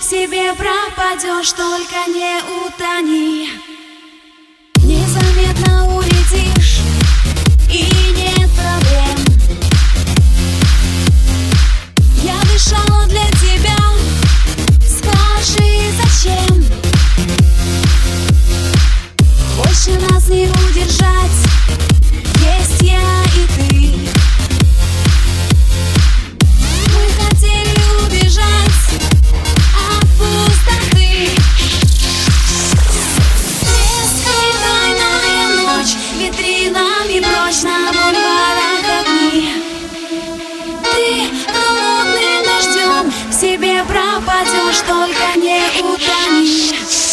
себе пропадешь, только не утони. Незаметно улетишь, и нет проблем. Я дышала для тебя, скажи зачем? Больше нас не удержать, есть я и ты. Мы хотели убежать от пустоты. Бесконечная ночь, витринами прочь, на бульварах огни. Ты холодным дождем в себе пропадешь, только не утони.